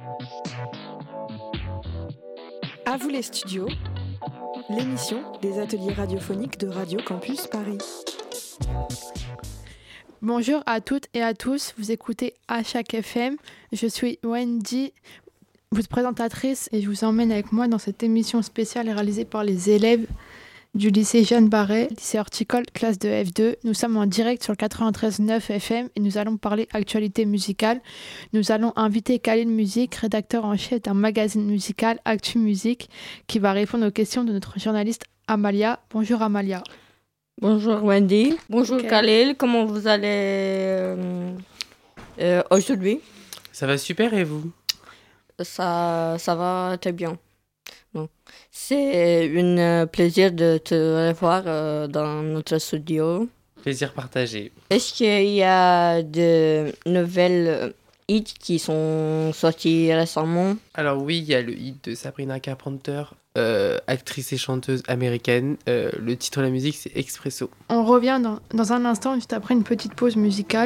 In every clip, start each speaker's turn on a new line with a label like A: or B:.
A: À vous les studios, l'émission des ateliers radiophoniques de Radio Campus Paris.
B: Bonjour à toutes et à tous, vous écoutez HAC FM. Je suis Wendy, votre présentatrice, et je vous emmène avec moi dans cette émission spéciale réalisée par les élèves du lycée Jeanne Barret, lycée horticole, classe de F2. Nous sommes en direct sur le 93.9 FM et nous allons parler actualité musicale. Nous allons inviter Khalil Musique, rédacteur en chef d'un magazine musical, Actu Musique, qui va répondre aux questions de notre journaliste Amalia. Bonjour Amalia.
C: Bonjour Wendy. Bonjour
B: Okay.
C: Khalil, comment vous allez aujourd'hui?
D: Ça va super et vous?
C: Ça va très bien. Bon. C'est un plaisir de te revoir dans notre studio.
D: Plaisir partagé.
C: Est-ce qu'il y a de nouvelles hits qui sont sortis récemment?
D: Alors oui, il y a le hit de Sabrina Carpenter, actrice et chanteuse américaine. Le titre de la musique, c'est Expresso.
B: On revient dans un instant, juste après une petite pause musicale.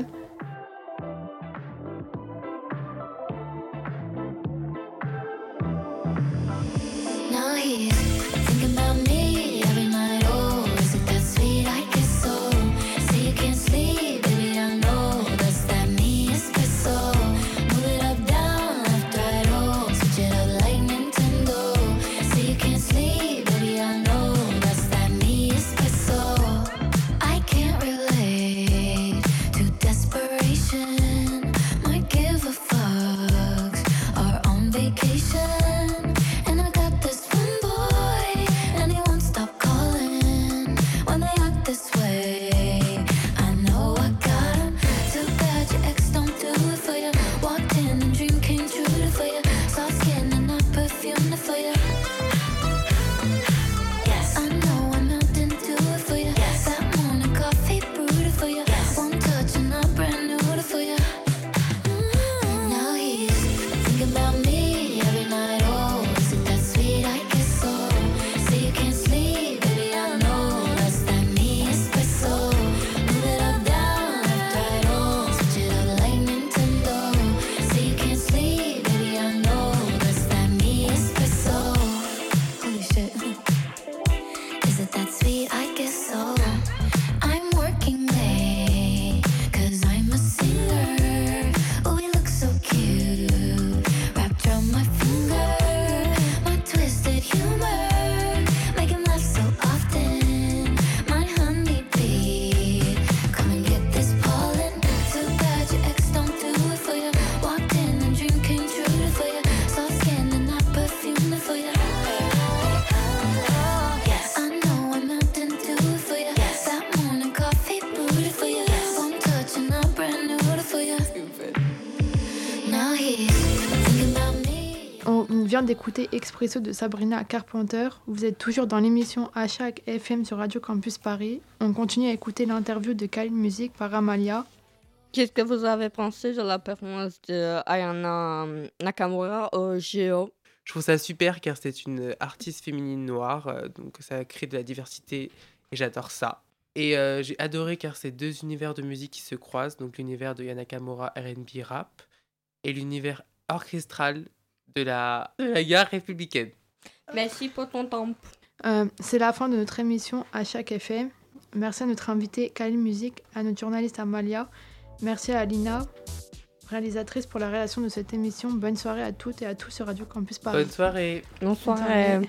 B: On vient d'écouter Expresso de Sabrina Carpenter. Vous êtes toujours dans l'émission HAC FM sur Radio Campus Paris. On continue à écouter l'interview de Khalil Musique par Amalia.
C: Qu'est-ce que vous avez pensé de la performance de Ayana Nakamura au JO?
D: Je trouve ça super car c'est une artiste féminine noire, donc ça crée de la diversité et j'adore ça. Et j'ai adoré car c'est deux univers de musique qui se croisent, donc l'univers de Yana Nakamura R&B rap et l'univers orchestral de la gare républicaine.
C: Merci pour ton temps.
B: C'est la fin de notre émission HAC FM. Merci à notre invité Khalil Musique, à notre journaliste Amalia. Merci à Alina, réalisatrice, pour la réalisation de cette émission. Bonne soirée à toutes et à tous sur Radio Campus Paris.
D: Bonne soirée.
C: Bonne soirée.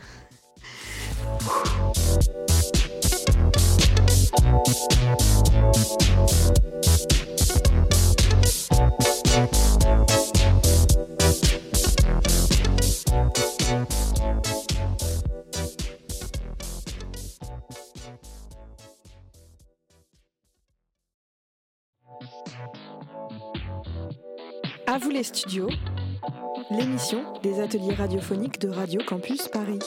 A: À vous les studios, l'émission des ateliers radiophoniques de Radio Campus Paris.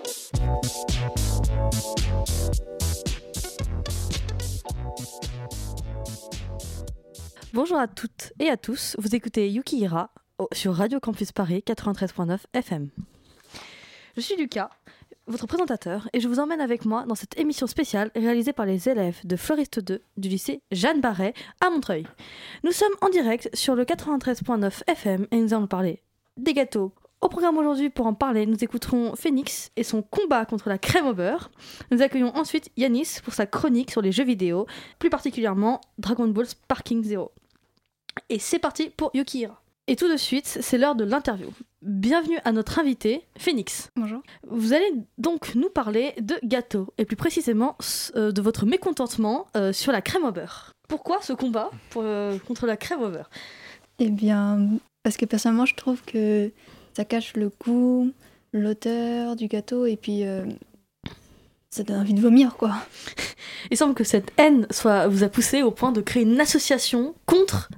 E: Bonjour à toutes et à tous, vous écoutez Yukihira sur Radio Campus Paris 93.9 FM. Je suis Lucas, votre présentateur, et je vous emmène avec moi dans cette émission spéciale réalisée par les élèves de Fleuriste 2 du lycée Jeanne Barret à Montreuil. Nous sommes en direct sur le 93.9 FM et nous allons parler des gâteaux. Au programme aujourd'hui, pour en parler, nous écouterons Phoenix et son combat contre la crème au beurre. Nous accueillons ensuite Yanis pour sa chronique sur les jeux vidéo, plus particulièrement Dragon Ball Sparking Zero. Et c'est parti pour Yukihira. Et tout de suite, c'est l'heure de l'interview. Bienvenue à notre invité, Phoenix.
F: Bonjour.
E: Vous allez donc nous parler de gâteaux, et plus précisément de votre mécontentement sur la crème au beurre. Pourquoi ce combat contre la crème au beurre ?
F: Eh bien, parce que personnellement, je trouve que ça cache le goût, l'odeur du gâteau, et puis ça donne envie de vomir, quoi.
E: Il semble que cette haine vous a poussé au point de créer une association contre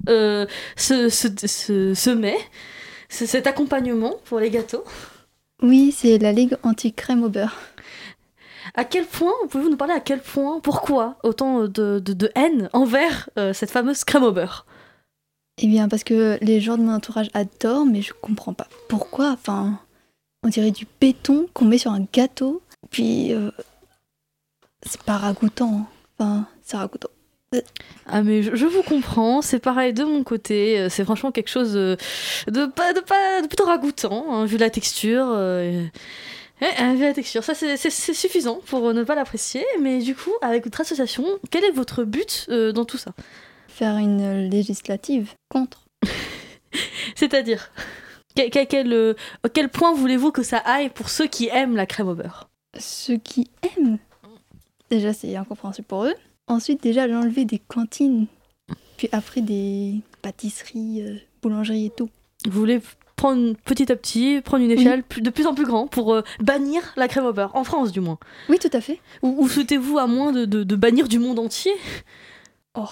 E: ce mets, cet accompagnement pour les gâteaux.
F: Oui, c'est la Ligue anti-crème au beurre.
E: À quel point, pouvez-vous nous parler à quel point, pourquoi autant de haine envers cette fameuse crème au beurre ?
F: Eh bien, parce que les gens de mon entourage adorent, mais je comprends pas pourquoi. Enfin, on dirait du béton qu'on met sur un gâteau, puis c'est pas ragoûtant. Enfin, c'est ragoûtant.
E: Ah mais je vous comprends, c'est pareil de mon côté, c'est franchement quelque chose de plutôt ragoûtant, hein, vu la texture. Vu la texture, ça c'est suffisant pour ne pas l'apprécier, mais du coup, avec votre association, quel est votre but dans tout ça ?
F: Faire une législative contre.
E: C'est-à-dire, quel point voulez-vous que ça aille pour ceux qui aiment la crème au beurre ?
F: Ceux qui aiment, déjà c'est incompréhensible pour eux. Ensuite, déjà l'enlever des cantines, puis après des pâtisseries, boulangeries et tout.
E: Vous voulez prendre petit à petit, prendre une échelle de plus en plus grande pour bannir la crème au beurre, en France du moins.
F: Oui, tout à fait.
E: Ou souhaitez-vous à moins de bannir du monde entier ?
F: Oh.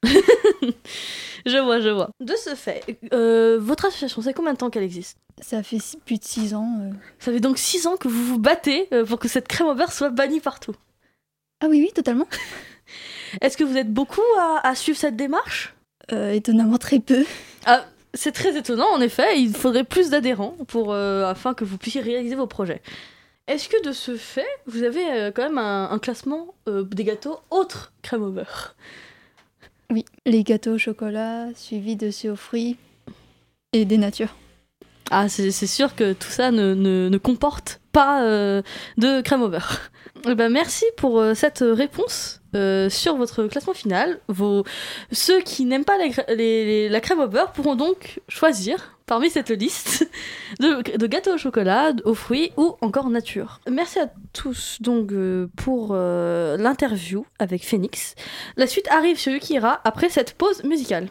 E: Je vois. De ce fait, votre association, c'est combien de temps qu'elle existe ?
F: Ça fait plus de 6 ans.
E: Ça fait donc 6 ans que vous vous battez pour que cette crème au beurre soit bannie partout.
F: Ah oui, totalement.
E: Est-ce que vous êtes beaucoup à suivre cette démarche ?
F: Étonnamment très peu.
E: Ah, c'est très étonnant, en effet. Il faudrait plus d'adhérents afin que vous puissiez réaliser vos projets. Est-ce que de ce fait, vous avez quand même un classement des gâteaux autres crème au beurre ?
F: Oui, les gâteaux au chocolat, suivis de ceux aux fruits et des natures.
E: Ah, c'est sûr que tout ça ne comporte pas de crème au beurre. Eh ben, merci pour cette réponse sur votre classement final. Ceux qui n'aiment pas la crème au beurre pourront donc choisir parmi cette liste de gâteaux au chocolat, aux fruits ou encore nature. Merci à tous donc pour l'interview avec Phoenix. La suite arrive sur Yukihira après cette pause musicale.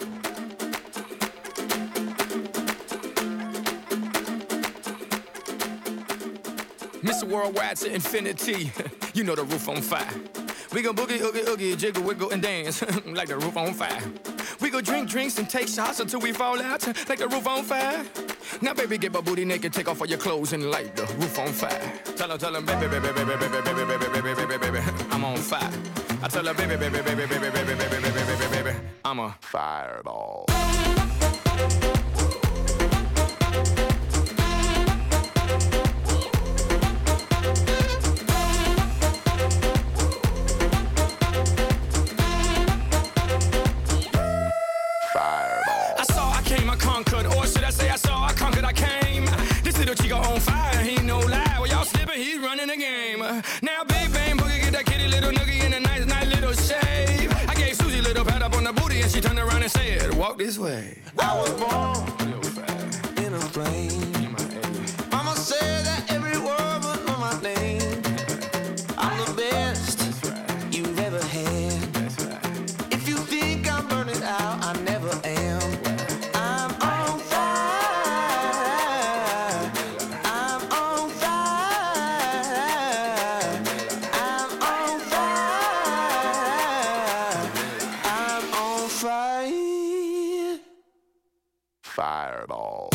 G: Mr. Worldwide to infinity. You know the roof on fire. We go boogie, oogie, oogie, jiggle, wiggle, and dance like the roof on fire. We go drink drinks and take shots until we fall out like the roof on fire. Now, baby, get my booty naked, take off all your clothes and light the roof on fire. Tell her, baby, baby, baby, baby, baby, baby, baby, baby, baby, I'm on fire. I tell her, baby, baby, baby, baby, baby, baby, baby, baby, baby, I'm a fireball. Now big bang boogie, get that kitty little noogie in a nice little shave. I gave Susie a little pat up on the booty and she turned around and said, walk this way. I was born in a plane. Mama said that every word was on my name. I'm the best you've ever had. If you think I'm burning out, I never am. I'm on fire. I'm on fire. I'm on fire. I'm on fire. Fireball.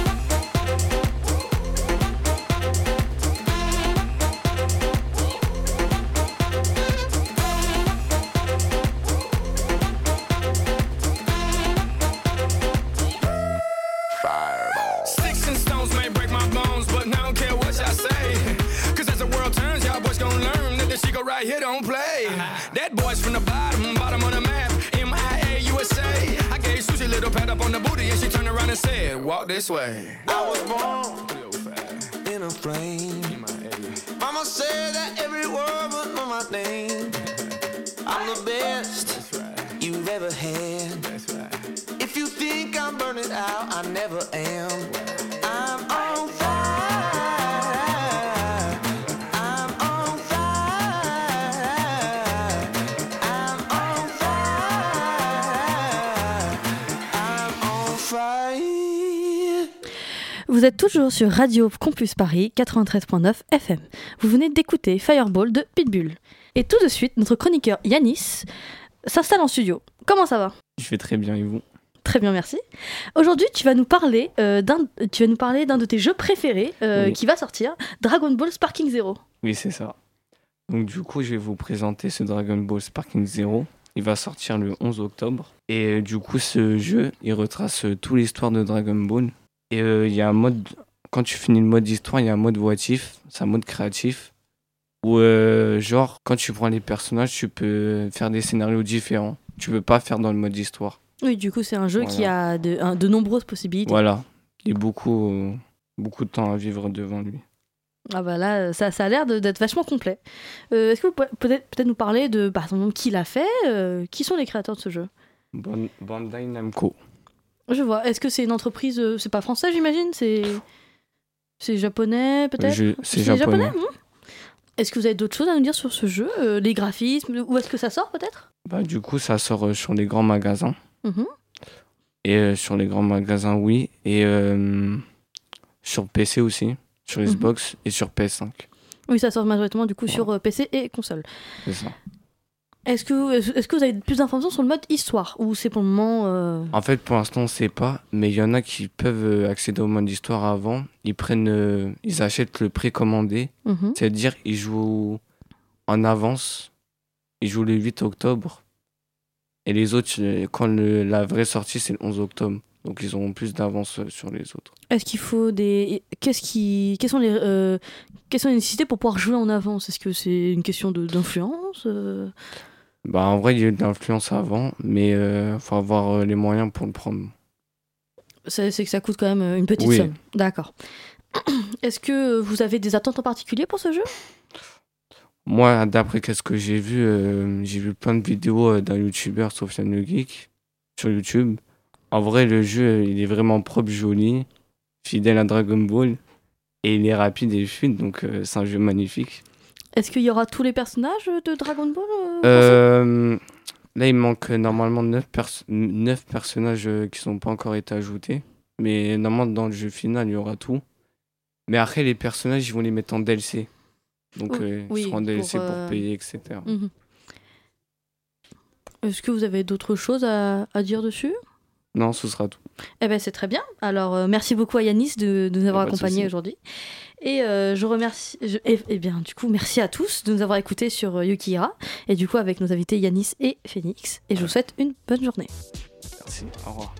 G: Sticks and stones may break my bones, but I don't care what y'all say. Cause as the world turns, y'all boys gon' learn that the Chico right here don't play. That boy's from the bottom of the map, MIA, USA. I gave Susie a little pat up on the booty and she turned around and and said, walk this way.
H: I was born in a flame. Mama said that every word would know my name. I'm the best you've ever had. If you think I'm burning out, I never am. I'm on fire. I'm on fire. I'm on fire. I'm on fire.
E: Vous êtes toujours sur Radio Campus Paris 93.9 FM. Vous venez d'écouter Fireball de Pitbull. Et tout de suite, notre chroniqueur Yanis s'installe en studio. Comment ça va ?
I: Je vais très bien, et vous ?
E: Très bien, merci. Aujourd'hui, tu vas nous parler d'un de tes jeux préférés
I: Oui.
E: qui va sortir, Dragon Ball Sparking Zero.
I: Oui, c'est ça. Donc du coup, je vais vous présenter ce Dragon Ball Sparking Zero. Il va sortir le 11 octobre. Et du coup, ce jeu, il retrace toute l'histoire de Dragon Ball. Et il y a un mode... Quand tu finis le mode histoire, il y a un mode voitif. C'est un mode créatif. Où, genre, quand tu prends les personnages, tu peux faire des scénarios différents. Tu peux pas faire dans le mode histoire.
E: Oui, du coup, c'est un jeu
I: Voilà.
E: qui a de nombreuses possibilités.
I: Voilà. Il y a beaucoup de temps à vivre devant lui.
E: Ah bah là, ça a l'air d'être vachement complet. Est-ce que vous pouvez peut-être nous parler de, par exemple, qui l'a fait qui sont les créateurs de ce jeu ?
I: Bandai Namco.
E: Je vois. Est-ce que c'est une entreprise... c'est pas français, j'imagine ? C'est japonais, peut-être ?
I: C'est japonais.
E: Est-ce que vous avez d'autres choses à nous dire sur ce jeu ? Les graphismes ? Où est-ce que ça sort, peut-être ?
I: Bah, du coup, ça sort sur les grands magasins.
E: Mhm.
I: Et sur les grands magasins, oui. Et sur PC aussi. Sur Xbox et sur PS5.
E: Oui, ça sort majoritairement du coup sur PC et console.
I: C'est ça.
E: Est-ce que vous avez plus d'informations sur le mode histoire ? Ou c'est pour le moment...
I: En fait, pour l'instant, on ne sait pas. Mais il y en a qui peuvent accéder au mode histoire avant. Ils achètent le précommandé.
E: Mhm.
I: C'est-à-dire, ils jouent en avance. Ils jouent le 8 octobre. Et les autres, quand la vraie sortie, c'est le 11 octobre. Donc, ils auront plus d'avance sur les autres.
E: Est-ce qu'il faut des... Quelles sont les nécessités pour pouvoir jouer en avance ? Est-ce que c'est une question d'influence
I: Bah, en vrai, il y a eu de l'influence avant. Mais il faut avoir les moyens pour le prendre.
E: C'est que ça coûte quand même une petite
I: Oui.
E: somme. D'accord. Est-ce que vous avez des attentes en particulier pour ce jeu ?
I: Moi, d'après ce que j'ai vu plein de vidéos d'un youtubeur, Sofiane le Geek, sur YouTube. En vrai, le jeu, il est vraiment propre, joli, fidèle à Dragon Ball, et il est rapide et fluide, donc c'est un jeu magnifique.
E: Est-ce qu'il y aura tous les personnages de Dragon Ball
I: Là, il manque normalement 9 personnages qui sont pas encore été ajoutés, mais normalement, dans le jeu final, il y aura tout. Mais après, les personnages, ils vont les mettre en DLC. Donc, ils seront en DLC pour payer, etc.
E: Mhm. Est-ce que vous avez d'autres choses à dire dessus ?
I: Non, ce sera tout.
E: Eh ben c'est très bien. Alors, merci beaucoup à Yanis de nous avoir
I: Pas de
E: accompagnés
I: souci.
E: aujourd'hui. Et je remercie... Et bien, du coup, merci à tous de nous avoir écoutés sur Yukihira. Et du coup, avec nos invités Yanis et Phoenix. Et je vous souhaite une bonne journée.
I: Merci, au revoir.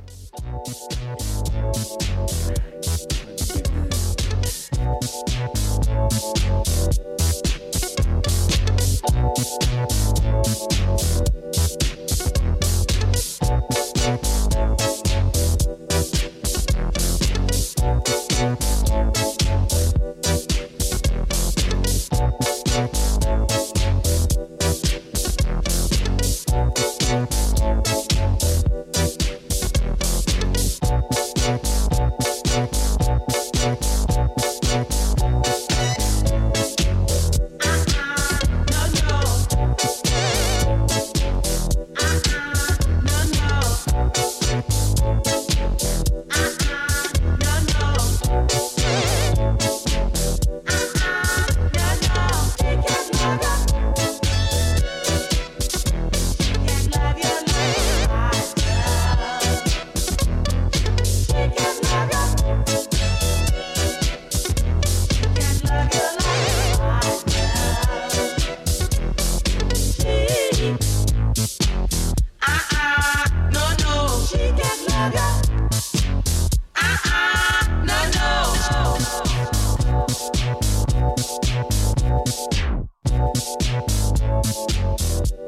H: No, no.